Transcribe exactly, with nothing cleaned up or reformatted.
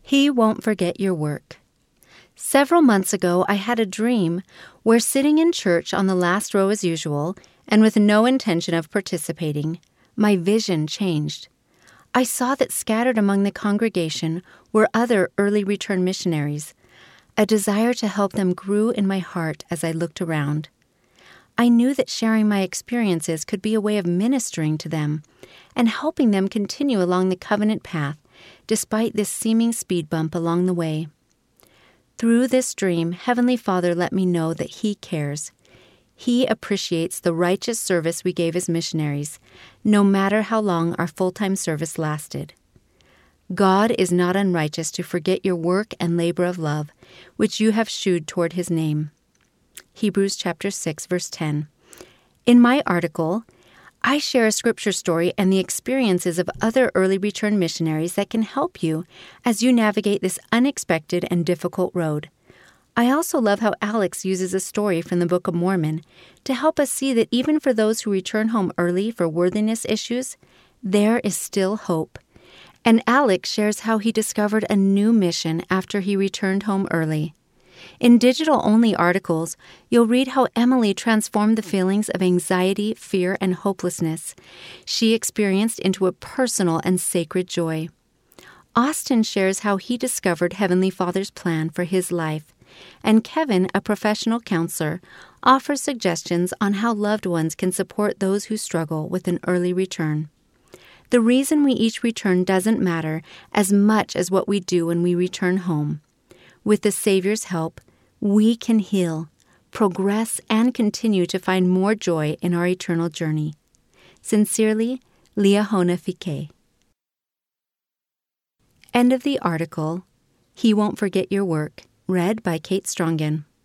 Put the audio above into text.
He won't forget your work. Several months ago, I had a dream where, sitting in church on the last row as usual, and with no intention of participating, my vision changed. I saw that scattered among the congregation were other early return missionaries. A desire to help them grew in my heart as I looked around. I knew that sharing my experiences could be a way of ministering to them and helping them continue along the covenant path despite this seeming speed bump along the way. Through this dream, Heavenly Father let me know that He cares. He appreciates the righteous service we gave as missionaries, no matter how long our full-time service lasted. God is not unrighteous to forget your work and labor of love, which you have shewed toward His name. Hebrews chapter six, verse ten. In my article, I share a scripture story and the experiences of other early return missionaries that can help you as you navigate this unexpected and difficult road. I also love how Alex uses a story from the Book of Mormon to help us see that even for those who return home early for worthiness issues, there is still hope. And Alex shares how he discovered a new mission after he returned home early. In digital-only articles, you'll read how Emily transformed the feelings of anxiety, fear, and hopelessness she experienced into a personal and sacred joy. Austin shares how he discovered Heavenly Father's plan for his life, and Kevin, a professional counselor, offers suggestions on how loved ones can support those who struggle with an early return. The reason we each return doesn't matter as much as what we do when we return home. With the Savior's help, we can heal, progress, and continue to find more joy in our eternal journey. Sincerely, Liahona Fike. End of the article. He Won't Forget Your Work, read by Kate Strongen.